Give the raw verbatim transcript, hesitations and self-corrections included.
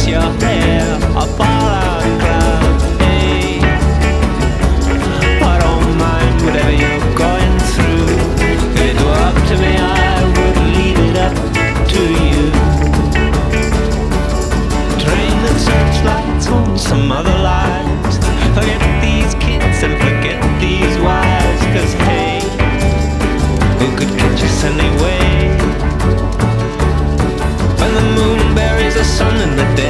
your hair, a fallout cloud. Hey, I don't mind whatever you're going through. If it were up to me, I would leave it up to you. Train that searchlights on some other lives. Forget these kids and forget these wives. Cause hey, who could catch us anyway? When the moon buries the sun in the day,